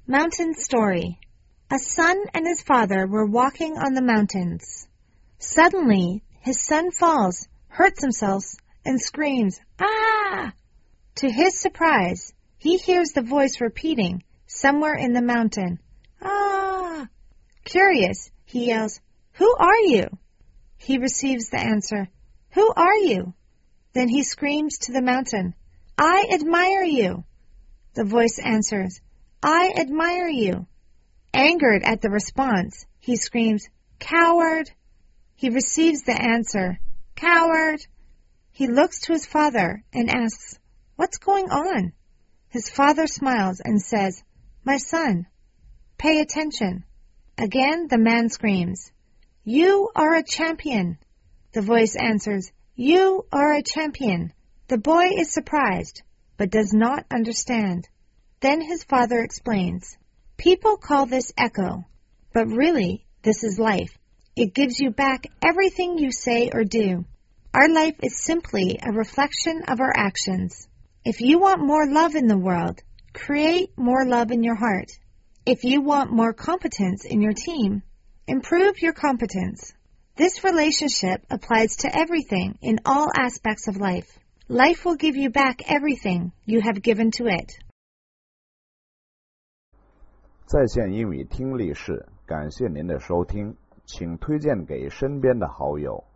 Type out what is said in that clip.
Mountain Story. A son and his father were walking on the mountains. Suddenly, his son falls, hurts himself, and screams, "Ah!" To his surprise, he hears the voice repeating, somewhere in the mountain, "Ah!" Curious, he yells, "Who are you?" He receives the answer, "Who are you?" Then he screams to the mountain, "I admire you." The voice answers, "I admire you." Angered at the response, he screams, "Coward!" He receives the answer, "Coward!" He looks to his father and asks, "What's going on?" His father smiles and says, "My son, pay attention." Again the man screams, "You are a champion." The voice answers, "You are a champion." The boy is surprised, but does not understand. Then his father explains, "People call this echo, but really this is life. It gives you back everything you say or do. Our life is simply a reflection of our actions. If you want more love in the world, create more love in your heart. If you want more competence in your team, improve your competence. This relationship applies to everything in all aspects of life. Life will give you back everything you have given to it." 在线英语听力室，感谢您的收听，请推荐给身边的好友。